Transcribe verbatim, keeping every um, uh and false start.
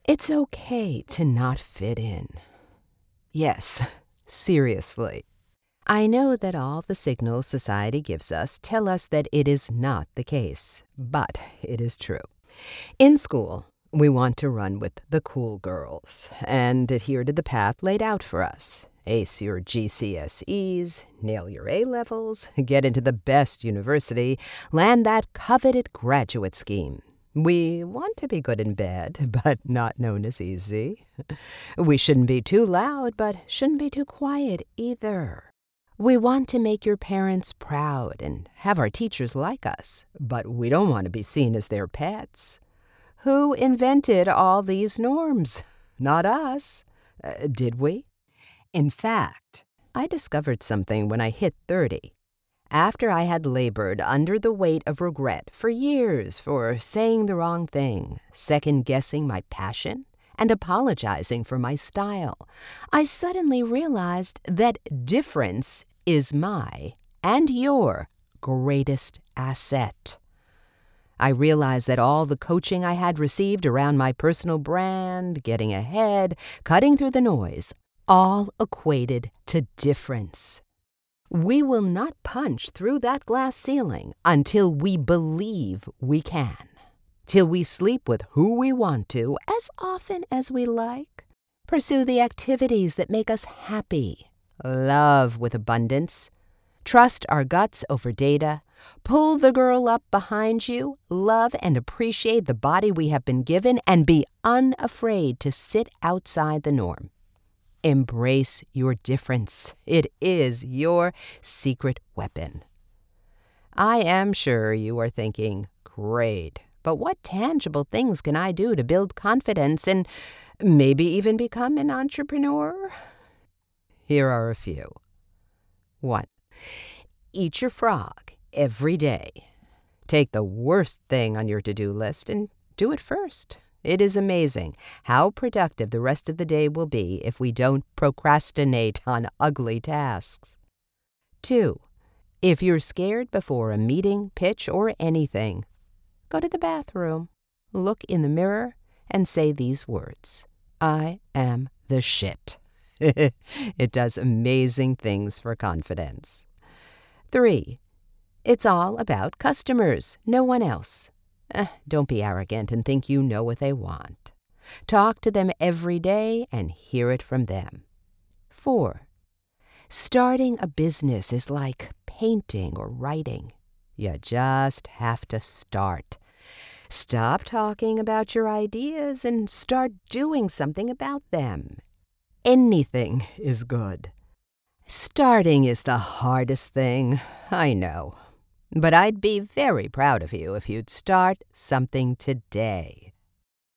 It's okay to not fit in. Yes, seriously. I know that all the signals society gives us tell us that it is not the case, but it is true. In school, we want to run with the cool girls and adhere to the path laid out for us. Ace your G C S Es, nail your A-levels, get into the best university, land that coveted graduate scheme. We want to be good in bed, but not known as easy. We shouldn't be too loud, but shouldn't be too quiet either. We want to make your parents proud and have our teachers like us, but we don't want to be seen as their pets. Who invented all these norms? Not us. Uh, did we? In fact, I discovered something when I hit thirty. After I had labored under the weight of regret for years for saying the wrong thing, second-guessing my passion, and apologizing for my style, I suddenly realized that difference is my and your greatest asset. I realized that all the coaching I had received around my personal brand, getting ahead, cutting through the noise, all equated to difference. We will not punch through that glass ceiling until we believe we can, till we sleep with who we want to as often as we like, pursue the activities that make us happy, love with abundance, trust our guts over data, pull the girl up behind you, love and appreciate the body we have been given, and be unafraid to sit outside the norm. Embrace your difference. It is your secret weapon. I am sure you are thinking, great, but what tangible things can I do to build confidence and maybe even become an entrepreneur? Here are a few. One, eat your frog every day. Take the worst thing on your to-do list and do it first. It is amazing how productive the rest of the day will be if we don't procrastinate on ugly tasks. Two, if you're scared before a meeting, pitch, or anything, go to the bathroom, look in the mirror, and say these words: I am the shit. It does amazing things for confidence. Three, it's all about customers, no one else. Eh, don't be arrogant and think you know what they want. Talk to them every day and hear it from them. Four, starting a business is like painting or writing. You just have to start. Stop talking about your ideas and start doing something about them. Anything is good. Starting is the hardest thing, I know. But I'd be very proud of you if you'd start something today.